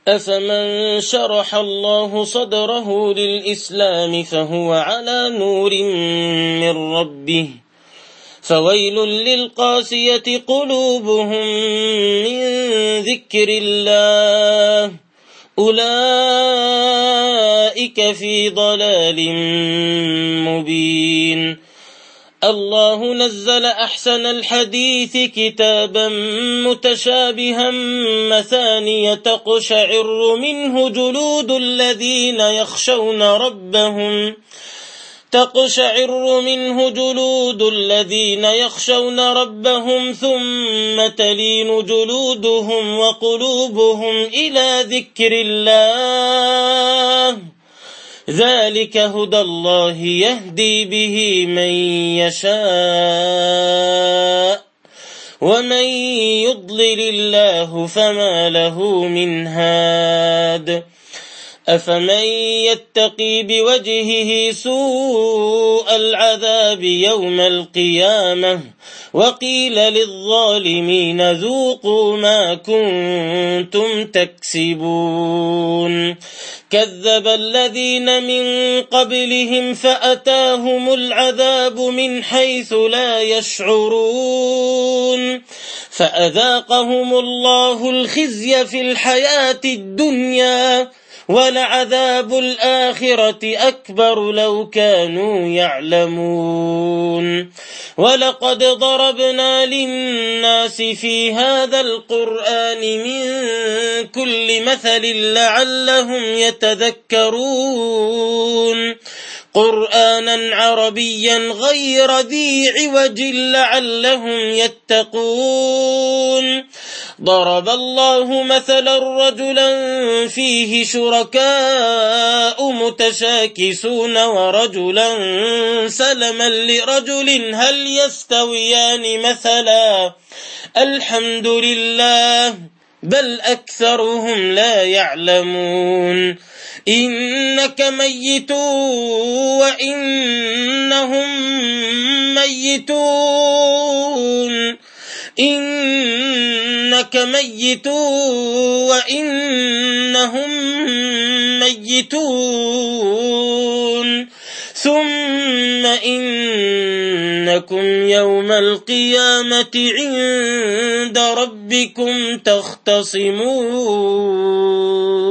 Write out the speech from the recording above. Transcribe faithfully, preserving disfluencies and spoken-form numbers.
أفمن شرح الله صدره للإسلام فهو على نور من ربه فويل للقاسية قلوبهم من ذكر الله أولئك في ضلال مبين. الله نزل أحسن الحديث كتابا متشابها مثانية تقشعر منه جلود الذين يخشون ربهم تقشعر منه جلود الذين يخشون ربهم ثم تلين جلودهم وقلوبهم إلى ذكر الله ذلك هدى الله يهدي به من يشاء ومن يضلل الله فما له من هاد. أفمن يتقي بوجهه سوء العذاب يوم القيامة وقيل للظالمين ذوقوا ما كنتم تكسبون. كذب الذين من قبلهم فأتاهم العذاب من حيث لا يشعرون فأذاقهم الله الخزي في الحياة الدنيا ولعذاب الآخرة أكبر لو كانوا يعلمون. ولقد ضربنا للناس في هذا القرآن من كل مثل لعلهم يتذكرون قرآنا عربيا غير ذي عوج لعلهم يتقون. ضرب الله مثلا رجلا فيه شركاء متشاكسون ورجلا سلما لرجل هل يستويان مثلا الحمد لله بل أكثرهم لا يعلمون. إنك ميت وإنهم ميتون إنك ميت وإنهم ميتون ثم إنكم يوم القيامة عند ربكم تختصمون.